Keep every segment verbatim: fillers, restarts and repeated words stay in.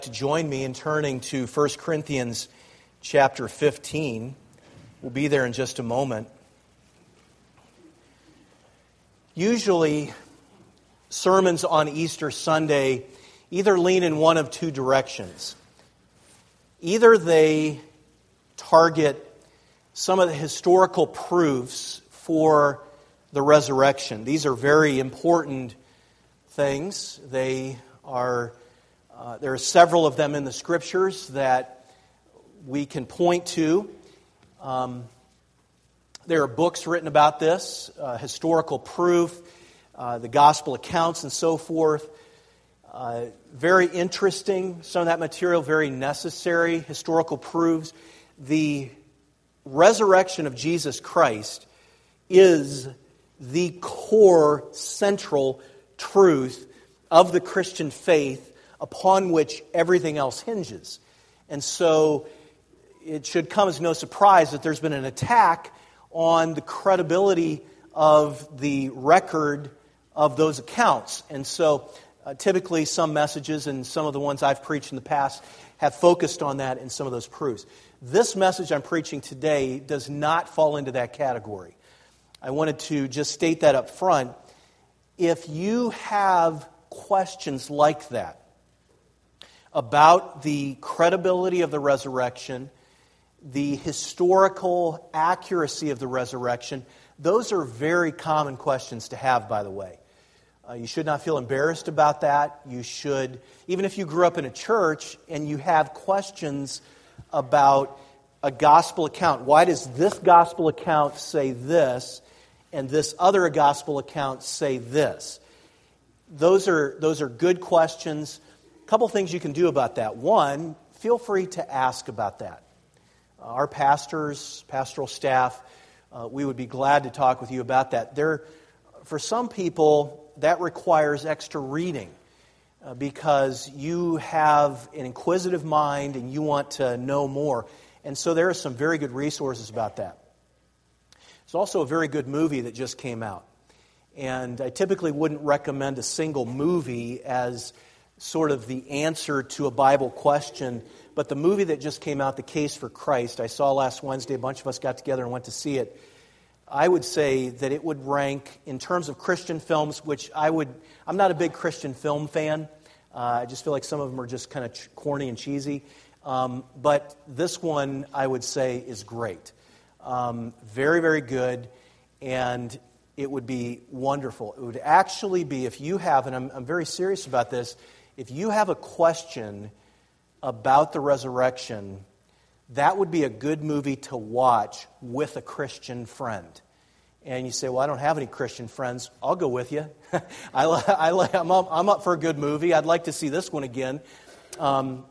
To join me in turning to First Corinthians chapter fifteen. We'll be there in just a moment. Usually, sermons on Easter Sunday either lean in one of two directions. Either they target some of the historical proofs for the resurrection. These are very important things. They are Uh, there are several of them in the Scriptures that we can point to. Um, there are books written about this, uh, historical proof, uh, the gospel accounts and so forth. Uh, very interesting, some of that material, very necessary, historical proofs. The resurrection of Jesus Christ is the core, central truth of the Christian faith upon which everything else hinges. And so it should come as no surprise that there's been an attack on the credibility of the record of those accounts. And so uh, typically some messages and some of the ones I've preached in the past have focused on that in some of those proofs. This message I'm preaching today does not fall into that category. I wanted to just state that up front. If you have questions like that, about the credibility of the resurrection, the historical accuracy of the resurrection, those are very common questions to have, by the way. Uh, you should not feel embarrassed about that. You should, even if you grew up in a church and you have questions about a gospel account, why does this gospel account say this and this other gospel account say this? Those are, those are good questions. A couple things you can do about that. One, feel free to ask about that. Uh, our pastors, pastoral staff, uh, we would be glad to talk with you about that. There, for some people, that requires extra reading uh, because you have an inquisitive mind and you want to know more. And so there are some very good resources about that. There's also a very good movie that just came out. And I typically wouldn't recommend a single movie as sort of the answer to a Bible question. But the movie that just came out, The Case for Christ, I saw last Wednesday, a bunch of us got together and went to see it. I would say that it would rank, in terms of Christian films, which I would, I'm not a big Christian film fan. Uh, I just feel like some of them are just kind of ch- corny and cheesy. Um, but this one, I would say, is great. Um, very, very good. And it would be wonderful. It would actually be, if you have, and I'm, I'm very serious about this, if you have a question about the resurrection, that would be a good movie to watch with a Christian friend. And you say, well, I don't have any Christian friends. I'll go with you. I, I, I'm, up, I'm up for a good movie. I'd like to see this one again. Um,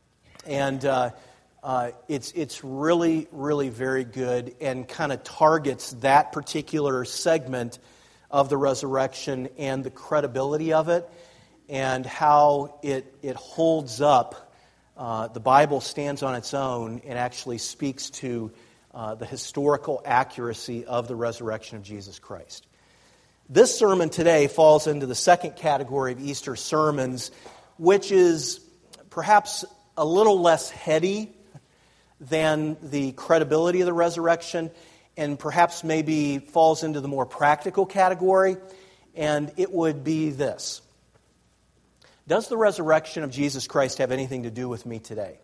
and uh, uh, it's, it's really, really very good and kind of targets that particular segment of the resurrection and the credibility of it, and how it, it holds up. Uh, the Bible stands on its own and actually speaks to uh, the historical accuracy of the resurrection of Jesus Christ. This sermon today falls into the second category of Easter sermons, which is perhaps a little less heady than the credibility of the resurrection, and perhaps maybe falls into the more practical category, and it would be this. Does the resurrection of Jesus Christ have anything to do with me today?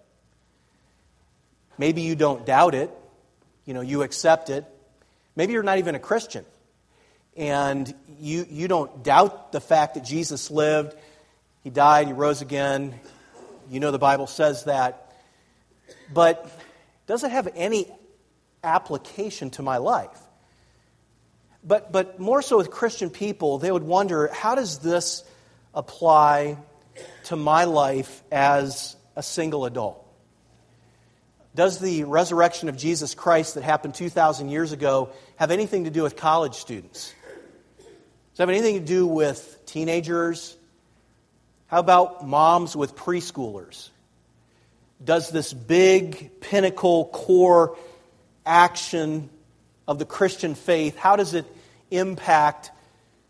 Maybe you don't doubt it. You know, you accept it. Maybe you're not even a Christian. And you, you don't doubt the fact that Jesus lived. He died, He rose again. You know the Bible says that. But does it have any application to my life? But, but more so with Christian people, they would wonder, how does this apply to my life as a single adult? Does the resurrection of Jesus Christ that happened two thousand years ago have anything to do with college students? Does it have anything to do with teenagers? How about moms with preschoolers? Does this big pinnacle core action of the Christian faith, how does it impact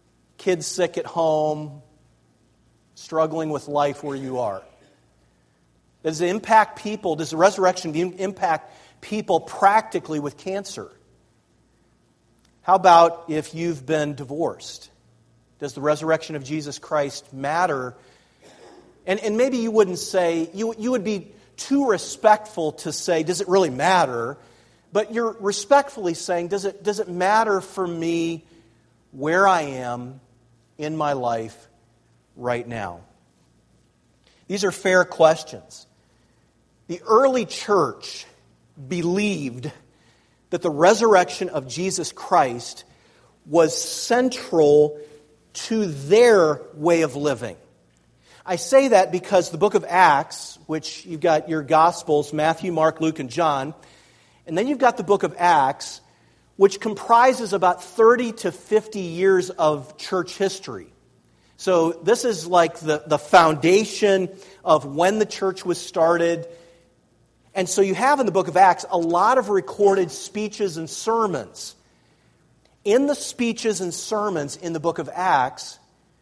kids sick at home, struggling with life where you are? Does it impact people? Does the resurrection impact people practically with cancer? How about if you've been divorced? Does the resurrection of Jesus Christ matter? And, and maybe you wouldn't say, you, you would be too respectful to say, does it really matter? But you're respectfully saying, does it, does it matter for me where I am in my life right now? These are fair questions. The early church believed that the resurrection of Jesus Christ was central to their way of living. I say that because the book of Acts, which you've got your Gospels, Matthew, Mark, Luke, and John, and then you've got the book of Acts, which comprises about thirty to fifty years of church history. So this is like the, the foundation of when the church was started. And so you have in the book of Acts a lot of recorded speeches and sermons. In the speeches and sermons in the book of Acts,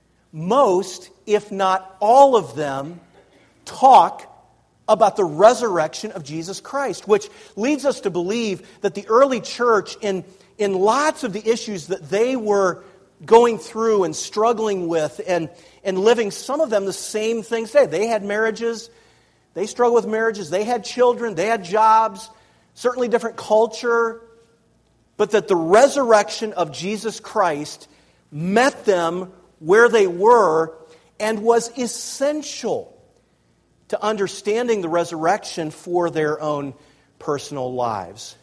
most, if not all of them, talk about the resurrection of Jesus Christ, which leads us to believe that the early church, in, in lots of the issues that they were going through and struggling with and, and living, some of them the same things today. They had marriages, they struggled with marriages, they had children, they had jobs, certainly different culture, but that the resurrection of Jesus Christ met them where they were and was essential to understanding the resurrection for their own personal lives.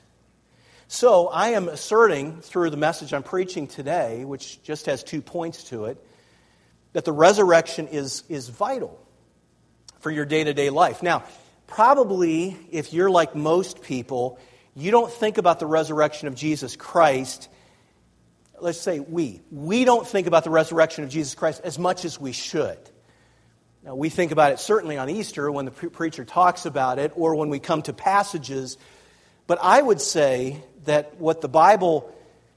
So I am asserting through the message I'm preaching today, which just has two points to it, that the resurrection is, is vital for your day-to-day life. Now, probably if you're like most people, you don't think about the resurrection of Jesus Christ. Let's say we. We don't think about the resurrection of Jesus Christ as much as we should. Now, we think about it certainly on Easter when the pre- preacher talks about it or when we come to passages. But I would say that what the Bible,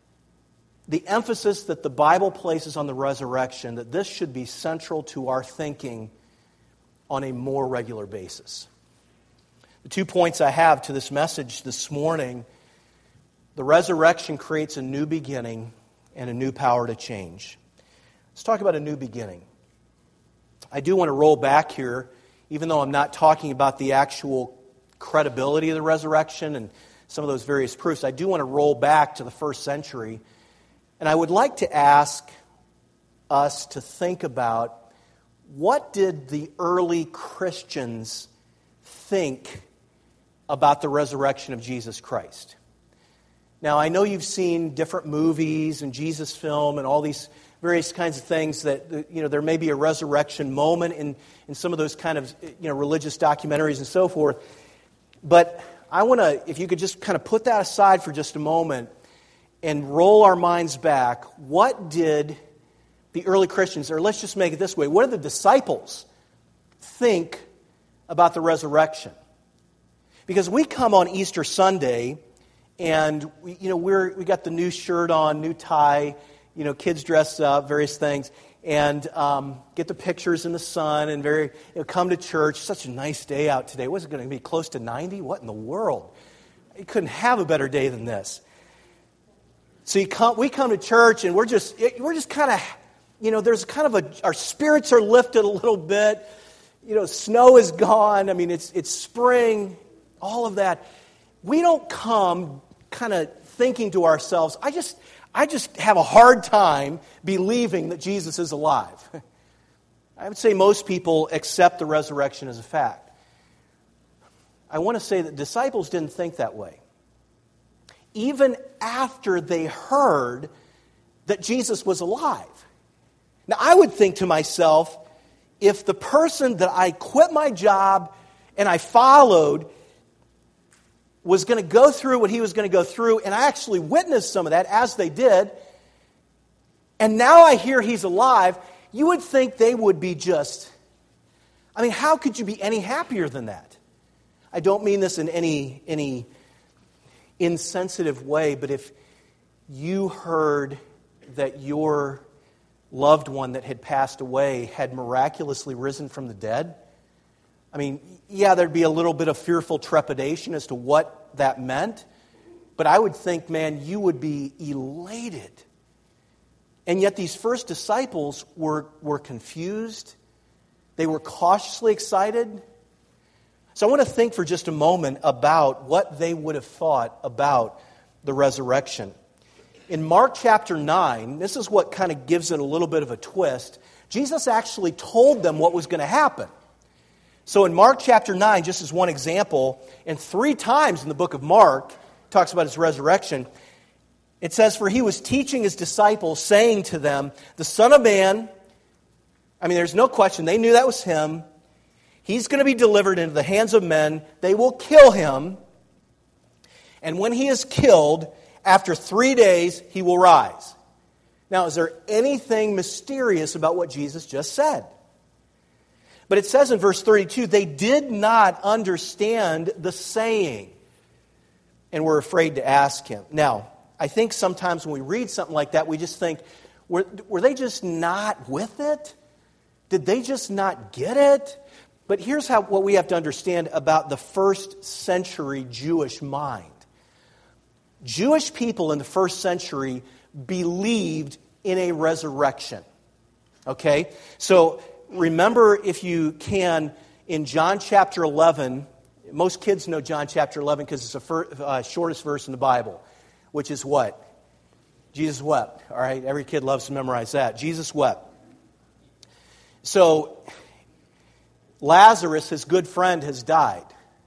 the emphasis that the Bible places on the resurrection, that this should be central to our thinking on a more regular basis. The two points I have to this message this morning: the resurrection creates a new beginning and a new power to change. Let's talk about a new beginning. I do want to roll back here, even though I'm not talking about the actual credibility of the resurrection and some of those various proofs. I do want to roll back to the first century, and I would like to ask us to think about, what did the early Christians think about the resurrection of Jesus Christ? Now, I know you've seen different movies and Jesus film and all these various kinds of things that, you know, there may be a resurrection moment in, in some of those kind of, you know, religious documentaries and so forth. But I want to, if you could just kind of put that aside for just a moment and roll our minds back, what did the early Christians, or let's just make it this way, what did the disciples think about the resurrection? Because we come on Easter Sunday, and we, you know, we're we got the new shirt on, new tie, you know, kids dress up, various things, and um, get the pictures in the sun, and very you know, come to church. Such a nice day out today. Was it going to be close to ninety? What in the world? You couldn't have a better day than this. So you come, we come to church, and we're just we're just kind of, you know, there's kind of a, our spirits are lifted a little bit. You know, snow is gone. I mean, it's it's spring. All of that. We don't come kind of thinking to ourselves, I just I just have a hard time believing that Jesus is alive. I would say most people accept the resurrection as a fact. I want to say that disciples didn't think that way. Even after they heard that Jesus was alive. Now, I would think to myself, if the person that I quit my job and I followed was going to go through what he was going to go through, and I actually witnessed some of that, as they did, and now I hear he's alive, you would think they would be just, I mean, how could you be any happier than that? I don't mean this in any, any insensitive way, but if you heard that your loved one that had passed away had miraculously risen from the dead, I mean, yeah, there'd be a little bit of fearful trepidation as to what that meant, but I would think, man, you would be elated. And yet these first disciples were, were confused. They were cautiously excited. So I want to think for just a moment about what they would have thought about the resurrection. In Mark chapter nine, this is what kind of gives it a little bit of a twist. Jesus actually told them what was going to happen. So in Mark chapter nine, just as one example, and three times in the book of Mark, it talks about his resurrection, it says, "For he was teaching his disciples, saying to them, the Son of Man," I mean, there's no question, they knew that was him, "he's going to be delivered into the hands of men. They will kill him. And when he is killed, after three days, he will rise." Now, is there anything mysterious about what Jesus just said? But it says in verse thirty-two, they did not understand the saying and were afraid to ask him. Now, I think sometimes when we read something like that, we just think, were, were they just not with it? Did they just not get it? But here's how what we have to understand about the first century Jewish mind. Jewish people in the first century believed in a resurrection. Okay? So remember, if you can, in John chapter eleven, most kids know John chapter eleven because it's the first, uh, shortest verse in the Bible, which is what? Jesus wept. All right? Every kid loves to memorize that. Jesus wept. So Lazarus, his good friend, has died.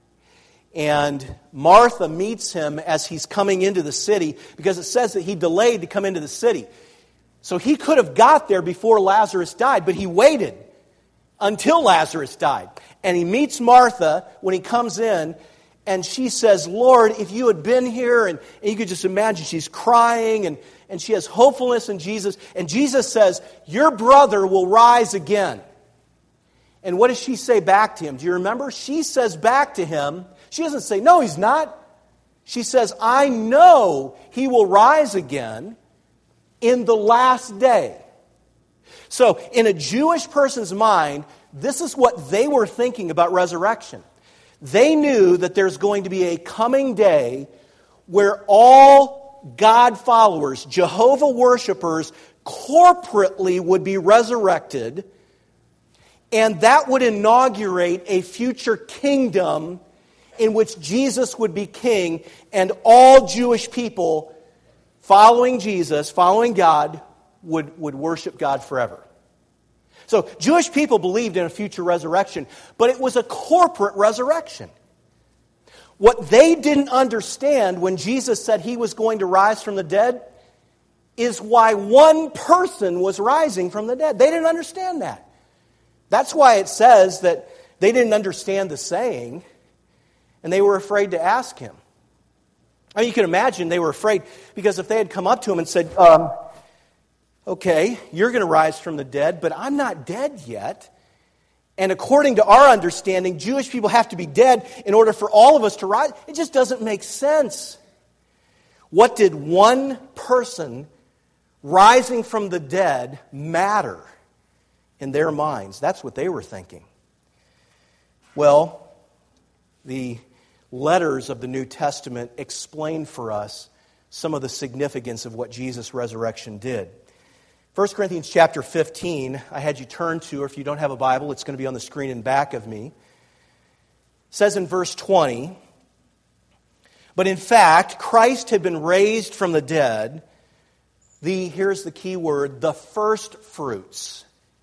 And Martha meets him as he's coming into the city because it says that he delayed to come into the city. So he could have got there before Lazarus died, but he waited until Lazarus died. And he meets Martha when he comes in, and she says, "Lord, if you had been here," and, and you could just imagine she's crying, and, and she has hopefulness in Jesus. And Jesus says, "Your brother will rise again." And what does she say back to him? Do you remember? She says back to him, she doesn't say, "No, he's not." She says, "I know he will rise again in the last day." So, in a Jewish person's mind, this is what they were thinking about resurrection. They knew that there's going to be a coming day where all God followers, Jehovah worshipers, corporately would be resurrected, and that would inaugurate a future kingdom in which Jesus would be king, and all Jewish people following Jesus, following God, would, would worship God forever. So Jewish people believed in a future resurrection, but it was a corporate resurrection. What they didn't understand when Jesus said he was going to rise from the dead is why one person was rising from the dead. They didn't understand that. That's why it says that they didn't understand the saying, and they were afraid to ask him. I mean, you can imagine they were afraid, because if they had come up to him and said, um, okay, you're going to rise from the dead, but I'm not dead yet. And according to our understanding, Jewish people have to be dead in order for all of us to rise. It just doesn't make sense. What did one person rising from the dead matter in their minds? That's what they were thinking. Well, the letters of the New Testament explain for us some of the significance of what Jesus' resurrection did. First Corinthians chapter fifteen, I had you turn to, or if you don't have a Bible, it's going to be on the screen in back of me. It says in verse twenty, "But in fact, Christ had been raised from the dead, the, here's the key word, the first fruits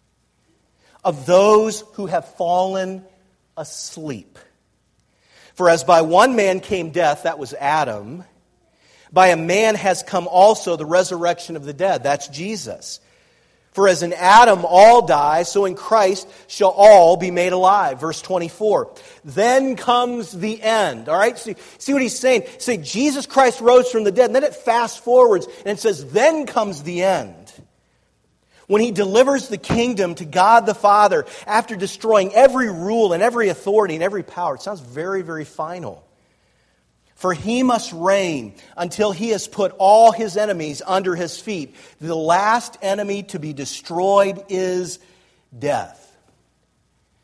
of those who have fallen asleep. For as by one man came death," that was Adam, "by a man has come also the resurrection of the dead," that's Jesus. "For as in Adam all die, so in Christ shall all be made alive." Verse twenty-four. Then comes the end. All right, see, see what he's saying? Say, Jesus Christ rose from the dead, and then it fast forwards, and it says, then comes the end. When he delivers the kingdom to God the Father after destroying every rule and every authority and every power. It sounds very, very final. "For he must reign until he has put all his enemies under his feet. The last enemy to be destroyed is death."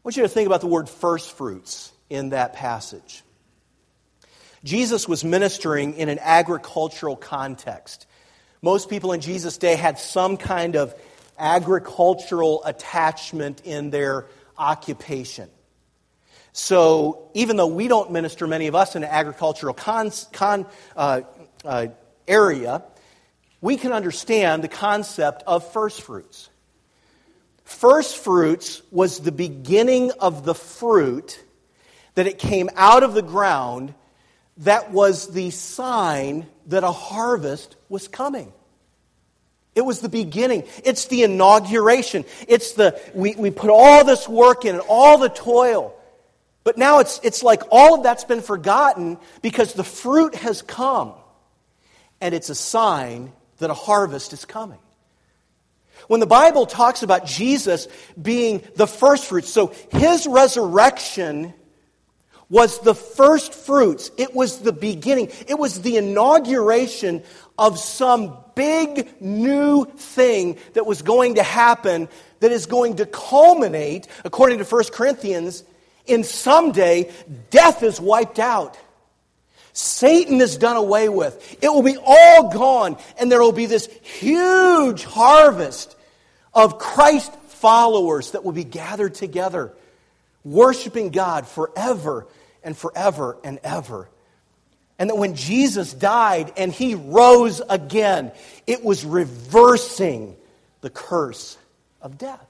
want you to think about the word first fruits in that passage. Jesus was ministering in an agricultural context. Most people in Jesus' day had some kind of agricultural attachment in their occupation. So even though we don't minister, many of us, in an agricultural con, con, uh, uh, area, we can understand the concept of first fruits. First fruits was the beginning of the fruit that it came out of the ground that was the sign that a harvest was coming. It was the beginning. It's the inauguration. It's the, we, we put all this work in and all the toil. But now it's, it's like all of that's been forgotten because the fruit has come. And it's a sign that a harvest is coming. When the Bible talks about Jesus being the first fruits, so His resurrection was the first fruits. It was the beginning. It was the inauguration of some big new thing that was going to happen that is going to culminate, according to First Corinthians, in someday death is wiped out. Satan is done away with. It will be all gone, and there will be this huge harvest of Christ followers that will be gathered together, worshiping God forever and forever and ever. And that when Jesus died and He rose again, it was reversing the curse of death.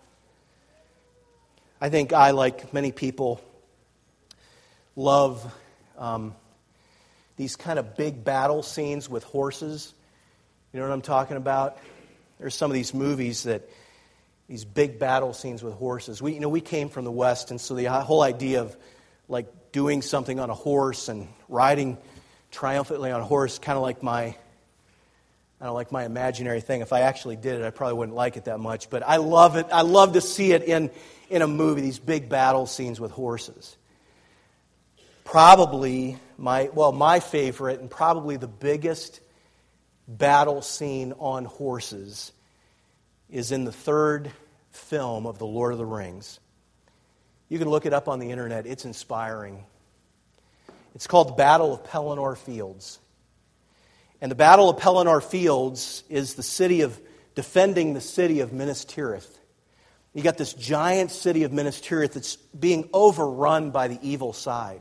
I think I, like many people, love um, these kind of big battle scenes with horses. You know what I'm talking about? There's some of these movies that, these big battle scenes with horses. We, you know, we came from the West, and so the whole idea of like doing something on a horse and riding triumphantly on a horse, kind of like my, I don't know, like my imaginary thing. If I actually did it, I probably wouldn't like it that much. But I love it. I love to see it in, in a movie, these big battle scenes with horses. Probably my, well, my favorite and probably the biggest battle scene on horses is in the third film of The Lord of the Rings. You can look it up on the internet. It's inspiring. It's called the Battle of Pelennor Fields. And the Battle of Pelennor Fields is the city of, defending the city of Minas Tirith. You got this giant city of Minas Tirith that's being overrun by the evil side.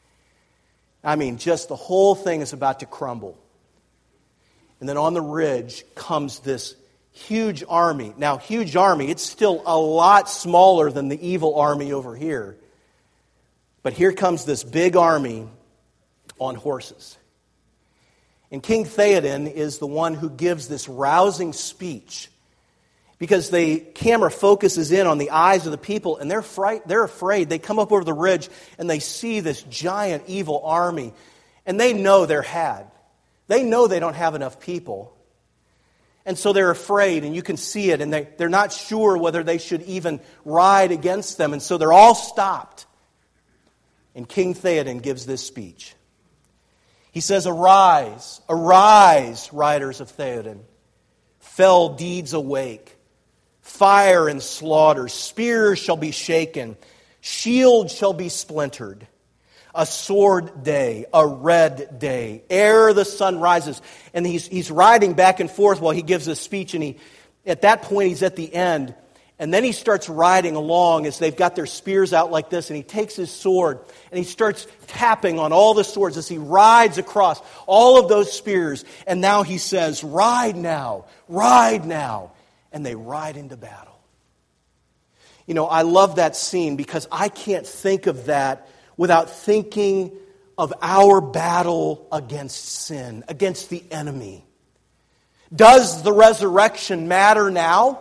I mean, just the whole thing is about to crumble. And then on the ridge comes this huge army. Now, huge army, it's still a lot smaller than the evil army over here. But here comes this big army on horses. And King Theoden is the one who gives this rousing speech because the camera focuses in on the eyes of the people, and they're fright, they're afraid. They come up over the ridge and they see this giant evil army, and they know they're had. They know they don't have enough people. And so they're afraid, and you can see it, and they, they're not sure whether they should even ride against them. And so they're all stopped. And King Theoden gives this speech. He says, "Arise, arise, riders of Theoden. Fell deeds awake. Fire and slaughter. Spears shall be shaken. Shields shall be splintered. A sword day, a red day, ere the sun rises." And he's, he's riding back and forth while he gives this speech. And he, at that point, he's at the end. And then he starts riding along as they've got their spears out like this. And he takes his sword and he starts tapping on all the swords as he rides across all of those spears. And now he says, "Ride now, ride now." And they ride into battle. You know, I love that scene because I can't think of that without thinking of our battle against sin, against the enemy. Does the resurrection matter now?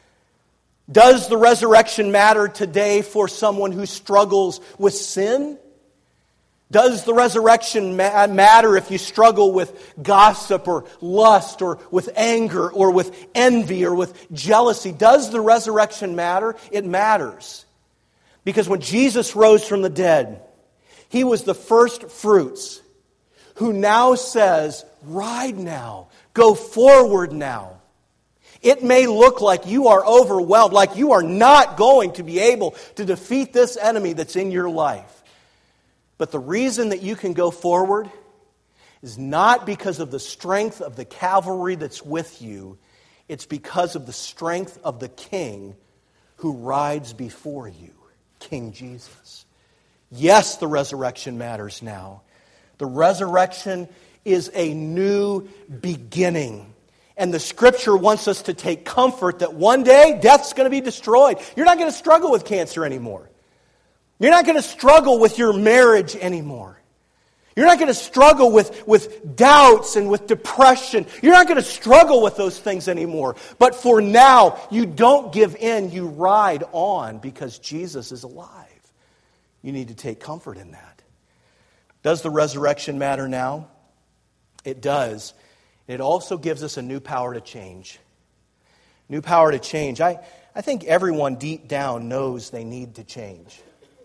Does the resurrection matter today for someone who struggles with sin? Does the resurrection ma- matter if you struggle with gossip or lust or with anger or with envy or with jealousy? Does the resurrection matter? It matters. Because when Jesus rose from the dead, He was the first fruits who now says, "Ride now, go forward now." It may look like you are overwhelmed, like you are not going to be able to defeat this enemy that's in your life. But the reason that you can go forward is not because of the strength of the cavalry that's with you. It's because of the strength of the King who rides before you, King Jesus. Yes, the resurrection matters now. The resurrection is a new beginning. And the Scripture wants us to take comfort that one day death's going to be destroyed. You're not going to struggle with cancer anymore. You're not going to struggle with your marriage anymore. You're not going to struggle with, with doubts and with depression. You're not going to struggle with those things anymore. But for now, you don't give in. You ride on because Jesus is alive. You need to take comfort in that. Does the resurrection matter now? It does. It also gives us a new power to change. New power to change. I, I think everyone deep down knows they need to change.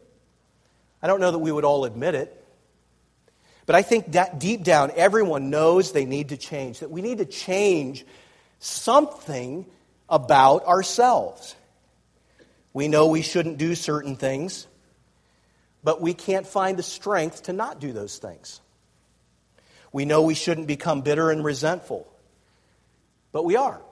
I don't know that we would all admit it. But I think that deep down, everyone knows they need to change, that we need to change something about ourselves. We know we shouldn't do certain things, but we can't find the strength to not do those things. We know we shouldn't become bitter and resentful, but we are.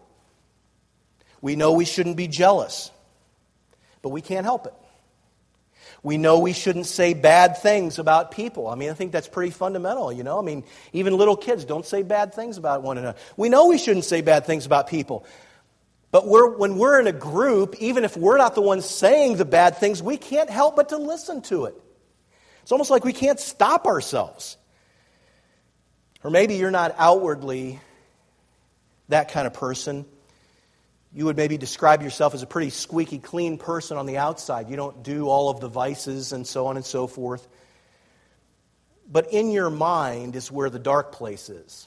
We know we shouldn't be jealous, but we can't help it. We know we shouldn't say bad things about people. I mean, I think that's pretty fundamental, you know. I mean, even little kids don't say bad things about one another. We know we shouldn't say bad things about people. But we're, when we're in a group, even if we're not the ones saying the bad things, we can't help but to listen to it. It's almost like we can't stop ourselves. Or maybe you're not outwardly that kind of person. You would maybe describe yourself as a pretty squeaky clean person on the outside. You don't do all of the vices and so on and so forth. But in your mind is where the dark place is.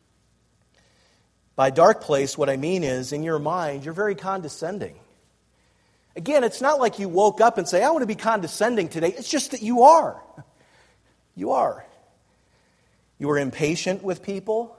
By dark place, what I mean is, in your mind, you're very condescending. Again, it's not like you woke up and say, I want to be condescending today. It's just that you are. You are. You are impatient with people.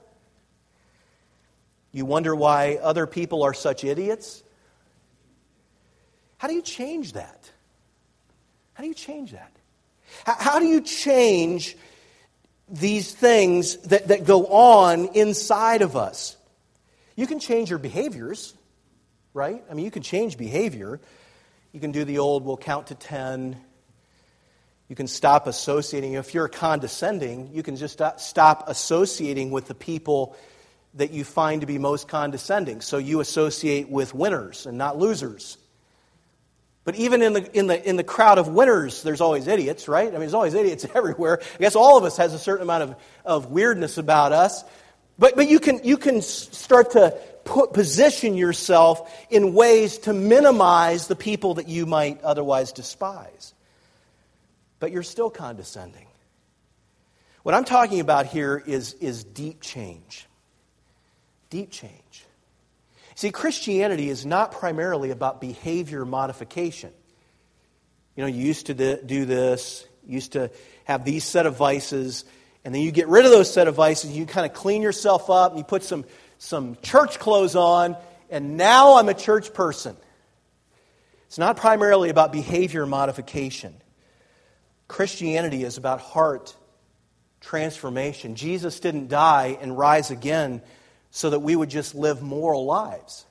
You wonder why other people are such idiots. How do you change that? How do you change that? How, how do you change these things that, that go on inside of us? You can change your behaviors, right? I mean, you can change behavior. You can do the old, we'll count to ten. You can stop associating. If you're condescending, you can just stop associating with the people that you find to be most condescending. So you associate with winners and not losers. But even in the in the in the crowd of winners, there's always idiots, right? I mean, there's always idiots everywhere. I guess all of us has a certain amount of, of weirdness about us. But but you can you can start to put position yourself in ways to minimize the people that you might otherwise despise. But you're still condescending. What I'm talking about here is, is deep change. Deep change. See, Christianity is not primarily about behavior modification. You know, you used to do this, you used to have these set of vices, and then you get rid of those set of vices, you kind of clean yourself up, and you put some, some church clothes on, and now I'm a church person. It's not primarily about behavior modification. Christianity is about heart transformation. Jesus didn't die and rise again so that we would just live moral lives.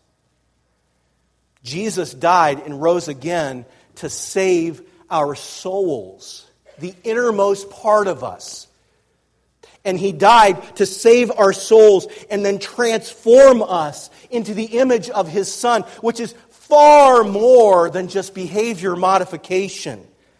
Jesus died and rose again to save our souls, the innermost part of us. And He died to save our souls and then transform us into the image of His Son, which is far more than just behavior modification.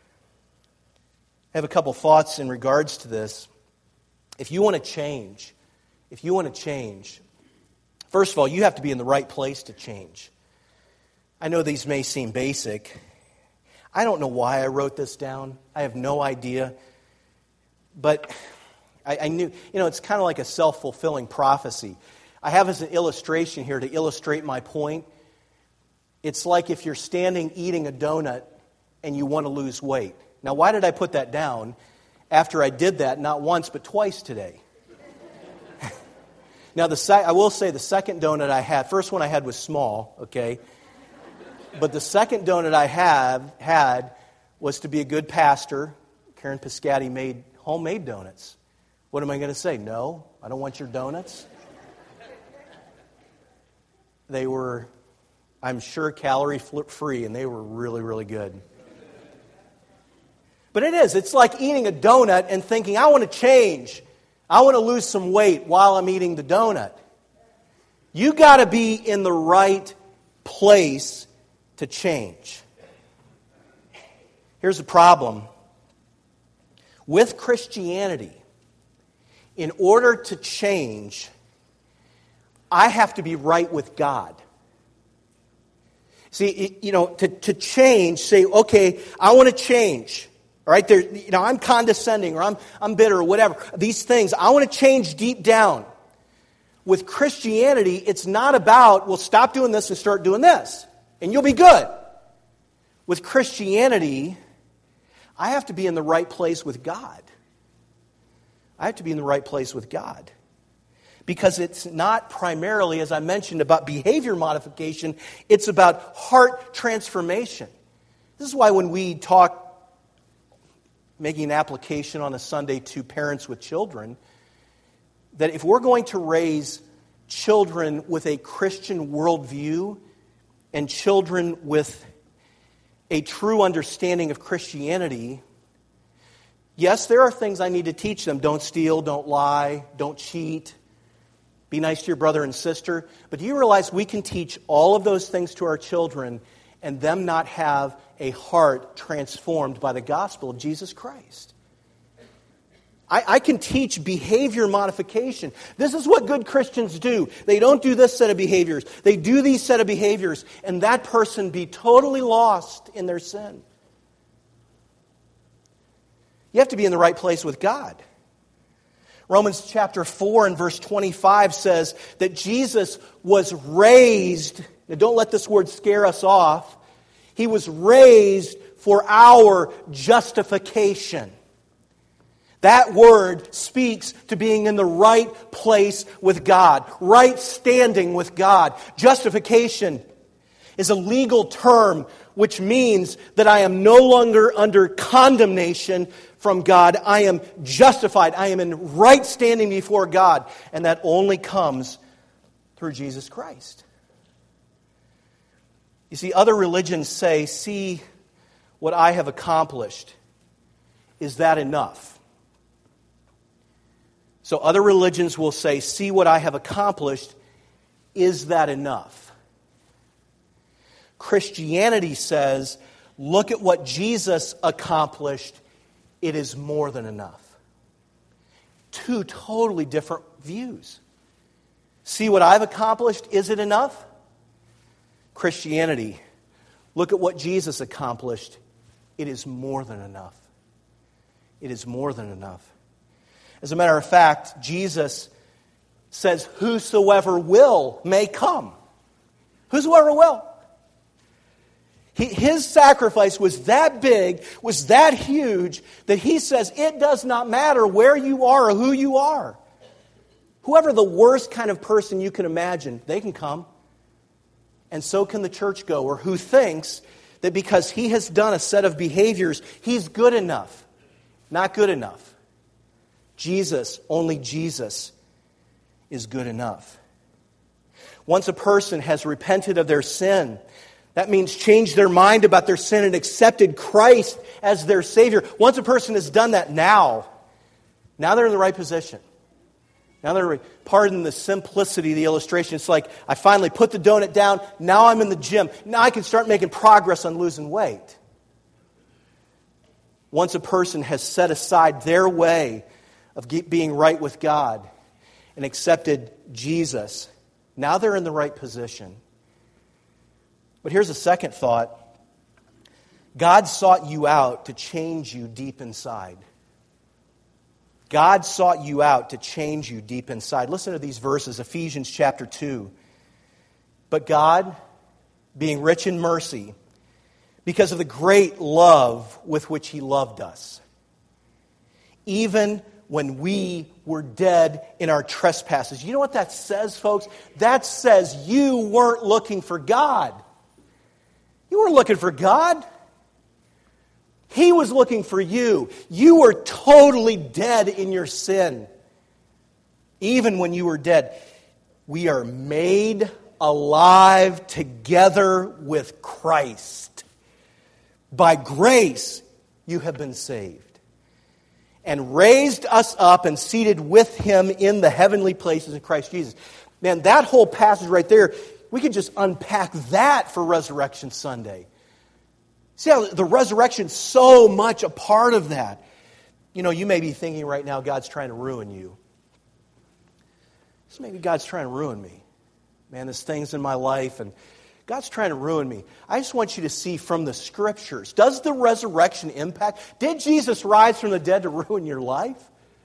I have a couple thoughts in regards to this. If you want to change, if you want to change, first of all, you have to be in the right place to change. I know these may seem basic. I don't know why I wrote this down. I have no idea. But I, I knew, you know, it's kind of like a self-fulfilling prophecy. I have as an illustration here to illustrate my point. It's like if you're standing eating a donut and you want to lose weight. Now, why did I put that down after I did that not once but twice today? Now, the sec- I will say the second donut I had, first one I had was small, okay? But the second donut I have had was to be a good pastor. Karen Piscati made homemade donuts. What am I going to say? No, I don't want your donuts. They were, I'm sure, calorie-free, and they were really, really good. But it is. It's like eating a donut and thinking, I want to change. I want to lose some weight while I'm eating the donut. You got to be in the right place to change. Here's the problem. With Christianity, in order to change, I have to be right with God. See, you know, to, to change, say, okay, I want to change. All right, there, you know, I'm condescending or I'm I'm bitter or whatever. These things, I want to change deep down. With Christianity, it's not about, well, stop doing this and start doing this, and you'll be good. With Christianity, I have to be in the right place with God. I have to be in the right place with God. Because it's not primarily, as I mentioned, about behavior modification. It's about heart transformation. This is why when we talk, making an application on a Sunday to parents with children, that if we're going to raise children with a Christian worldview and children with a true understanding of Christianity, yes, there are things I need to teach them. Don't steal, don't lie, don't cheat. Be nice to your brother and sister. But do you realize we can teach all of those things to our children and them not have a heart transformed by the gospel of Jesus Christ? I, I can teach behavior modification. This is what good Christians do. They don't do this set of behaviors. They do these set of behaviors, and that person be totally lost in their sin. You have to be in the right place with God. Romans chapter four and verse twenty-five says that Jesus was raised. Now don't let this word scare us off. He was raised for our justification. That word speaks to being in the right place with God, right standing with God. Justification is a legal term which means that I am no longer under condemnation from God. I am justified. I am in right standing before God. And that only comes through Jesus Christ. You see, other religions say, see what I have accomplished. Is that enough? So other religions will say, see what I have accomplished. Is that enough? Christianity says, look at what Jesus accomplished. It is more than enough. Two totally different views. See what I've accomplished. Is it enough? Christianity, look at what Jesus accomplished. It is more than enough. It is more than enough. As a matter of fact, Jesus says, whosoever will may come. Whosoever will. He, his sacrifice was that big, was that huge, that he says it does not matter where you are or who you are. Whoever the worst kind of person you can imagine, they can come. And so can the churchgoer who thinks that because he has done a set of behaviors, he's good enough. Not good enough. Jesus, only Jesus, is good enough. Once a person has repented of their sin, that means changed their mind about their sin and accepted Christ as their Savior. Once a person has done that, now, now they're in the right position. Now they're, pardon the simplicity of the illustration, it's like I finally put the donut down, now I'm in the gym. Now I can start making progress on losing weight. Once a person has set aside their way of being right with God and accepted Jesus, now they're in the right position. But here's a second thought. God sought you out to change you deep inside. God sought you out to change you deep inside. Listen to these verses, Ephesians chapter two. But God, being rich in mercy, because of the great love with which He loved us, even when we were dead in our trespasses. You know what that says, folks? That says you weren't looking for God. You weren't looking for God. He was looking for you. You were totally dead in your sin. Even when you were dead, we are made alive together with Christ. By grace, you have been saved. And raised us up and seated with Him in the heavenly places in Christ Jesus. Man, that whole passage right there, we could just unpack that for Resurrection Sunday. See how the resurrection's so much a part of that. You know, you may be thinking right now, God's trying to ruin you. So maybe God's trying to ruin me. Man, there's things in my life and God's trying to ruin me. I just want you to see from the Scriptures, does the resurrection impact? Did Jesus rise from the dead to ruin your life?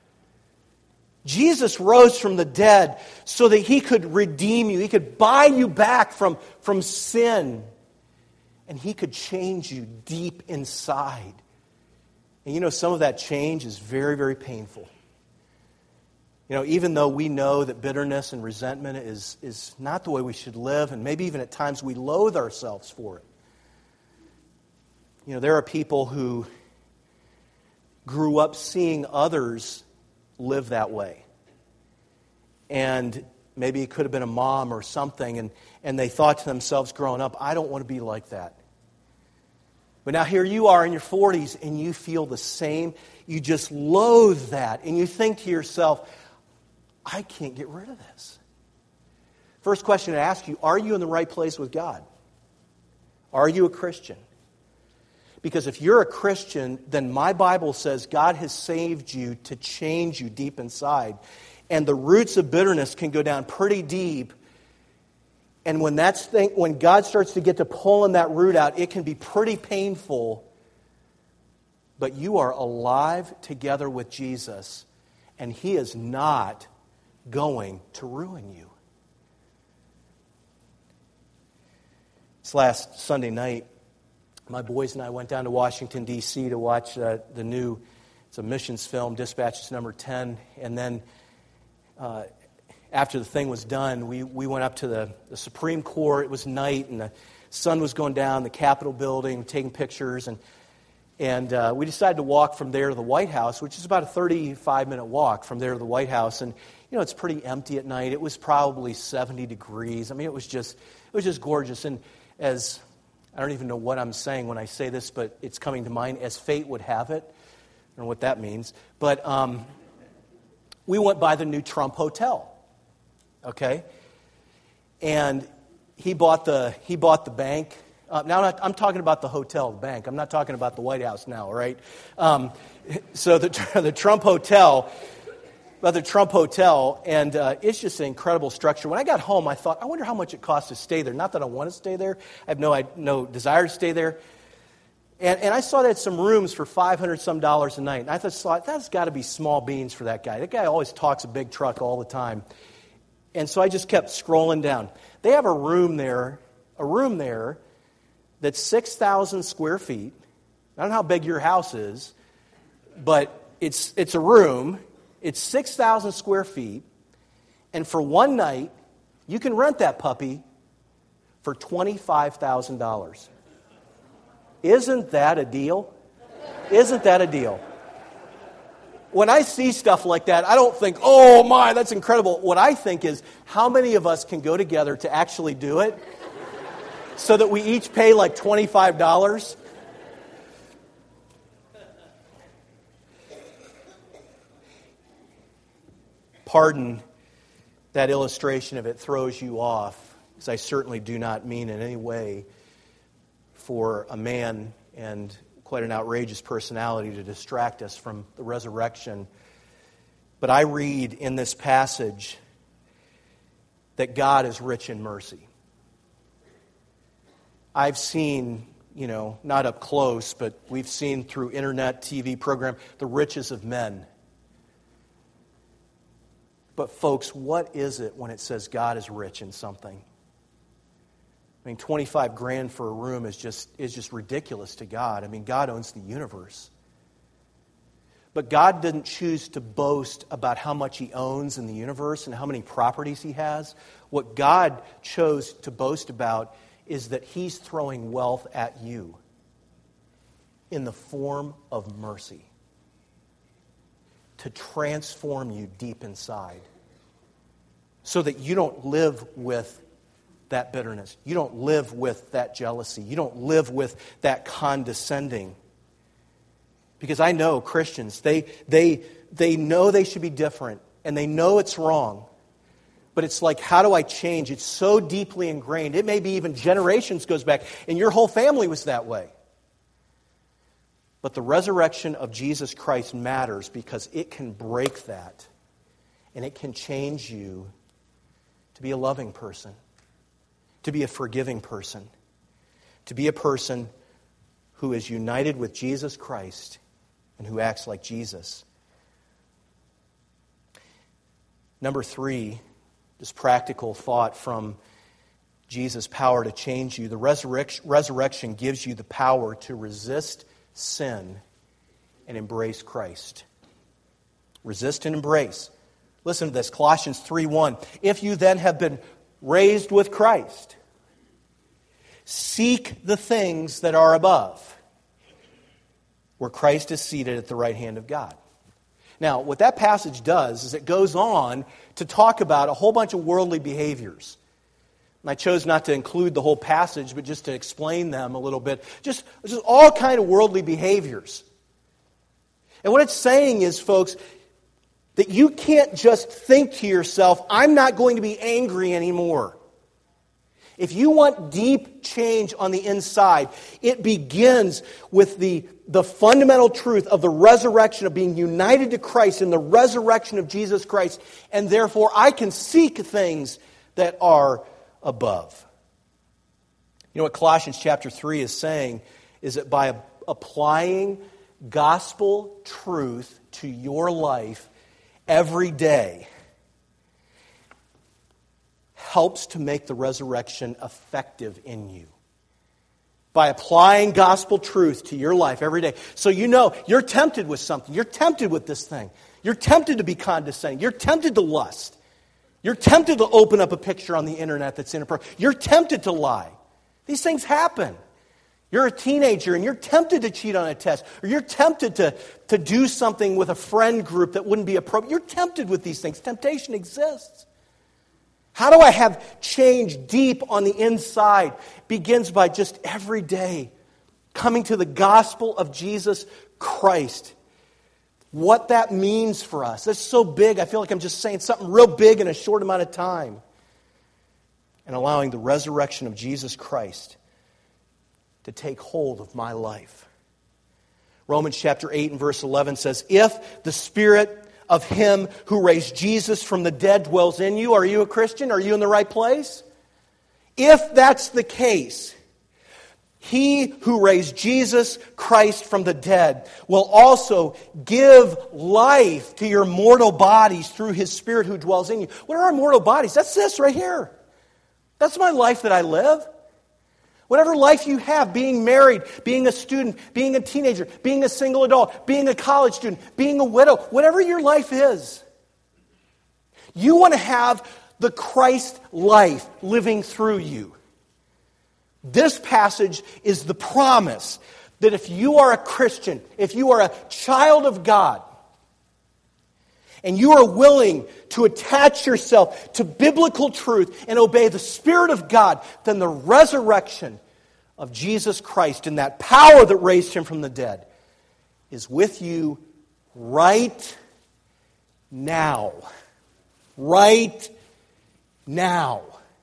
Jesus rose from the dead so that He could redeem you. He could buy you back from, from sin. And He could change you deep inside. And you know, some of that change is very, very painful. You know, even though we know that bitterness and resentment is, is not the way we should live, and maybe even at times we loathe ourselves for it. You know, there are people who grew up seeing others live that way. And maybe it could have been a mom or something, and, and they thought to themselves growing up, I don't want to be like that. But now here you are in your forties, and you feel the same. You just loathe that, and you think to yourself, I can't get rid of this. First question to ask you, are you in the right place with God? Are you a Christian? Because if you're a Christian, then my Bible says God has saved you to change you deep inside. And the roots of bitterness can go down pretty deep. And when that's thing, when God starts to get to pulling that root out, it can be pretty painful. But you are alive together with Jesus, and He is not going to ruin you. This last Sunday night, my boys and I went down to Washington, D C to watch uh, the new, it's a missions film, Dispatches Number ten. And then uh, after the thing was done, we, we went up to the, the Supreme Court. It was night, and the sun was going down, the Capitol building, taking pictures. And, and uh, we decided to walk from there to the White House, which is about a thirty-five minute walk from there to the White House. And, you know, it's pretty empty at night. It was probably seventy degrees. I mean, it was just, it was just gorgeous. And as, I don't even know what I'm saying when I say this, but it's coming to mind, as fate would have it. I don't know what that means. But um, we went by the new Trump Hotel. Okay? And he bought the he bought the bank. Uh, now I'm, not, I'm talking about the hotel, the bank. I'm not talking about the White House now, right? Um, so the the Trump Hotel, about the Trump Hotel, and uh, it's just an incredible structure. When I got home, I thought, I wonder how much it costs to stay there. Not that I want to stay there. I have no I, no desire to stay there. And, and I saw that some rooms for five hundred some dollars a night. And I thought, that's got to be small beans for that guy. That guy always talks a big truck all the time. And so I just kept scrolling down. They have a room there, a room there that's six thousand square feet. I don't know how big your house is, but it's it's a room. It's six thousand square feet. And for one night, you can rent that puppy for twenty-five thousand dollars. Isn't that a deal? Isn't that a deal? When I see stuff like that, I don't think, oh my, that's incredible. What I think is, how many of us can go together to actually do it so that we each pay like twenty-five dollars? Pardon that illustration if it throws you off, because I certainly do not mean in any way for a man and quite an outrageous personality to distract us from the resurrection. But I read in this passage that God is rich in mercy. I've seen, you know, not up close, but we've seen through internet, T V program, the riches of men. But folks, what is it when it says God is rich in something? I mean, twenty-five grand for a room is just is just ridiculous to God. I mean, God owns the universe. But God didn't choose to boast about how much He owns in the universe and how many properties He has. What God chose to boast about is that He's throwing wealth at you in the form of mercy to transform you deep inside so that you don't live with that bitterness. You don't live with that jealousy. You don't live with that condescending. Because I know Christians, they, they, they know they should be different, and they know it's wrong. But it's like, how do I change? It's so deeply ingrained. It may be even generations goes back, and your whole family was that way. But the resurrection of Jesus Christ matters because it can break that, and it can change you to be a loving person, to be a forgiving person, to be a person who is united with Jesus Christ and who acts like Jesus. Number three, this practical thought from Jesus' power to change you. The resurrection, resurrection gives you the power to resist sin and embrace Christ. Resist and embrace. Listen to this, Colossians three one. If you then have been raised with Christ, seek the things that are above, where Christ is seated at the right hand of God. Now, what that passage does is it goes on to talk about a whole bunch of worldly behaviors. And I chose not to include the whole passage, but just to explain them a little bit. Just, just all kind of worldly behaviors. And what it's saying is, folks, that you can't just think to yourself, I'm not going to be angry anymore. If you want deep change on the inside, it begins with the, the fundamental truth of the resurrection, of being united to Christ in the resurrection of Jesus Christ. And therefore, I can seek things that are above. You know what Colossians chapter three is saying is that by applying gospel truth to your life every day, helps to make the resurrection effective in you. By applying gospel truth to your life every day. So you know you're tempted with something. You're tempted with this thing. You're tempted to be condescending. You're tempted to lust. You're tempted to open up a picture on the internet that's inappropriate. You're tempted to lie. These things happen. You're a teenager and you're tempted to cheat on a test. Or you're tempted to, to do something with a friend group that wouldn't be appropriate. You're tempted with these things. Temptation exists. How do I have change deep on the inside? Begins by just every day coming to the gospel of Jesus Christ. What that means for us. That's so big. I feel like I'm just saying something real big in a short amount of time. And allowing the resurrection of Jesus Christ to take hold of my life. Romans chapter eight and verse eleven says, if the Spirit of Him who raised Jesus from the dead dwells in you, are you a Christian? Are you in the right place? If that's the case, He who raised Jesus Christ from the dead will also give life to your mortal bodies through His Spirit who dwells in you. What are our mortal bodies? That's this right here. That's my life that I live. Whatever life you have, being married, being a student, being a teenager, being a single adult, being a college student, being a widow, whatever your life is, you want to have the Christ life living through you. This passage is the promise that if you are a Christian, if you are a child of God, and you are willing to attach yourself to biblical truth and obey the Spirit of God, then the resurrection of Jesus Christ and that power that raised Him from the dead is with you right now. Right now.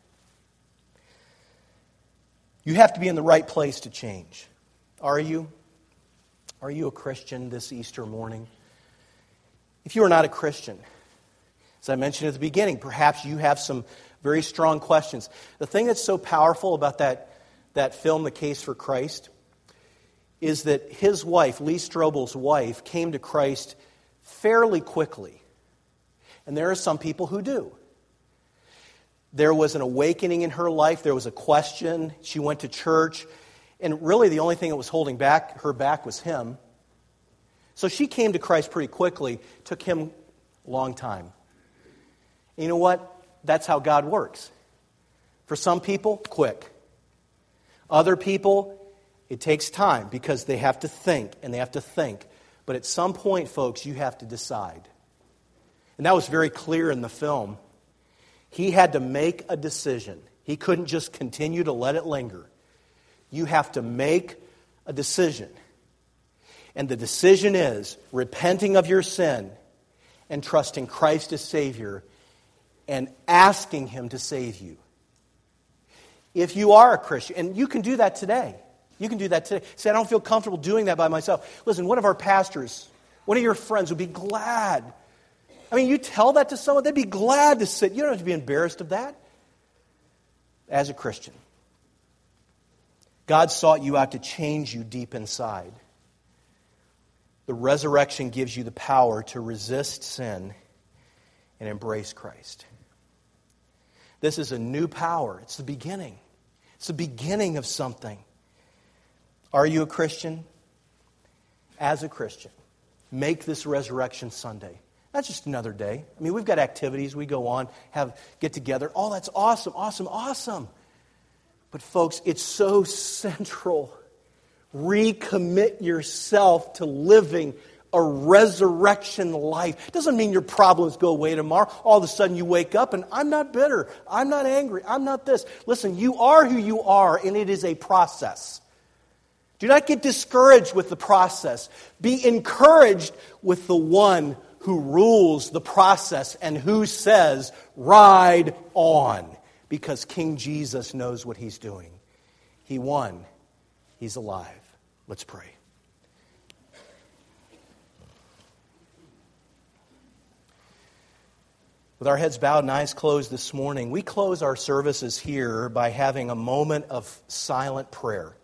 You have to be in the right place to change. Are you? Are you a Christian this Easter morning? If you are not a Christian, as I mentioned at the beginning, perhaps you have some very strong questions. The thing that's so powerful about that, that film, The Case for Christ, is that his wife, Lee Strobel's wife, came to Christ fairly quickly. And there are some people who do. There was an awakening in her life. There was a question. She went to church. And really the only thing that was holding back her back was him. So she came to Christ pretty quickly. Took him a long time. You know what? That's how God works. For some people, quick. Other people, it takes time because they have to think and they have to think. But at some point, folks, you have to decide. And that was very clear in the film. He had to make a decision. He couldn't just continue to let it linger. You have to make a decision. And the decision is repenting of your sin and trusting Christ as Savior and asking Him to save you. If you are a Christian, and you can do that today. You can do that today. Say, I don't feel comfortable doing that by myself. Listen, one of our pastors, one of your friends would be glad. I mean, you tell that to someone, they'd be glad to sit. You don't have to be embarrassed of that. As a Christian, God sought you out to change you deep inside. The resurrection gives you the power to resist sin and embrace Christ. This is a new power. It's the beginning. It's the beginning of something. Are you a Christian? As a Christian, make this Resurrection Sunday. Not just another day. I mean, we've got activities. We go on, have get together. Oh, that's awesome, awesome, awesome. But folks, it's so central. Recommit yourself to living a resurrection life. Doesn't mean your problems go away tomorrow. All of a sudden you wake up and I'm not bitter. I'm not angry. I'm not this. Listen, you are who you are, and it is a process. Do not get discouraged with the process. Be encouraged with the one who rules the process and who says, ride on. Because King Jesus knows what He's doing. He won. He's alive. Let's pray. With our heads bowed and eyes closed this morning, we close our services here by having a moment of silent prayer,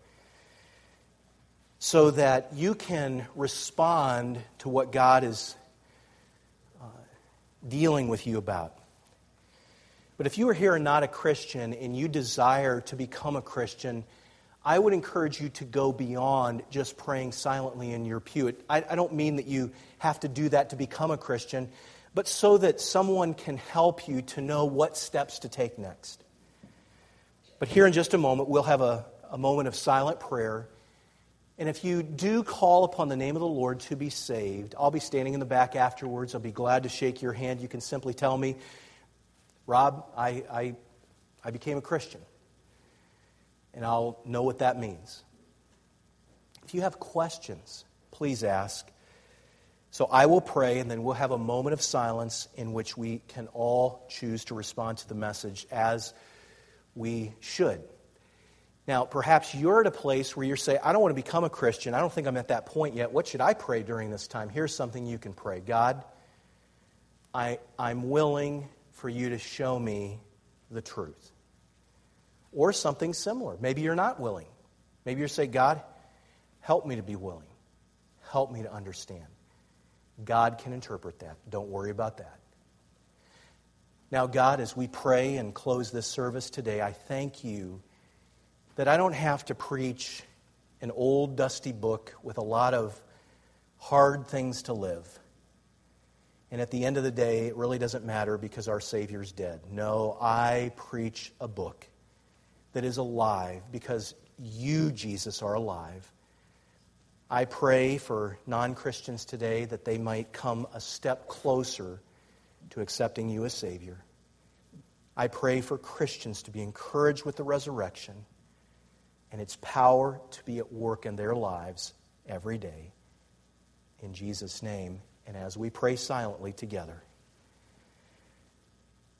so that you can respond to what God is uh, dealing with you about. But if you are here and not a Christian and you desire to become a Christian, I would encourage you to go beyond just praying silently in your pew. I, I don't mean that you have to do that to become a Christian, but so that someone can help you to know what steps to take next. But here in just a moment, we'll have a, a moment of silent prayer. And if you do call upon the name of the Lord to be saved, I'll be standing in the back afterwards. I'll be glad to shake your hand. You can simply tell me, Rob, I, I, I became a Christian. And I'll know what that means. If you have questions, please ask. So I will pray, and then we'll have a moment of silence in which we can all choose to respond to the message as we should. Now, perhaps you're at a place where you're saying, I don't want to become a Christian. I don't think I'm at that point yet. What should I pray during this time? Here's something you can pray. God, I, I'm willing for you to show me the truth. Or something similar. Maybe you're not willing. Maybe you're saying, God, help me to be willing. Help me to understand. God can interpret that. Don't worry about that. Now, God, as we pray and close this service today, I thank you that I don't have to preach an old, dusty book with a lot of hard things to live. And at the end of the day, it really doesn't matter because our Savior's dead. No, I preach a book that is alive because you, Jesus, are alive. I pray for non-Christians today that they might come a step closer to accepting you as Savior. I pray for Christians to be encouraged with the resurrection and its power to be at work in their lives every day. In Jesus' name, and as we pray silently together.